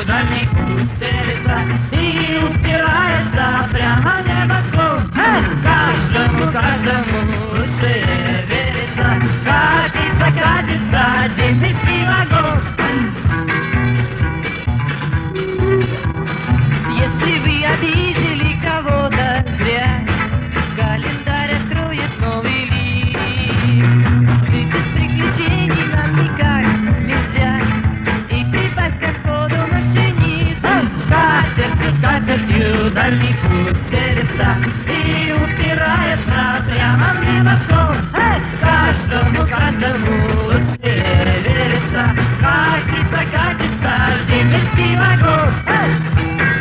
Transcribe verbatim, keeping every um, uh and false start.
дальний путь целится и упирается прямо в небосклон. Каждому, каждому лучше верится, катится, катится дембельский вагон. Если вы обидели кого-то зря, календарь откроет новый лист. Жить без приключений нам никак нельзя, и прибавь ко входу машинист. Скатертью, скатертью дальний путь стелется и упирается прямо в небосклон. Каждому, каждому лучше верится, катится, катится дембельский вагон.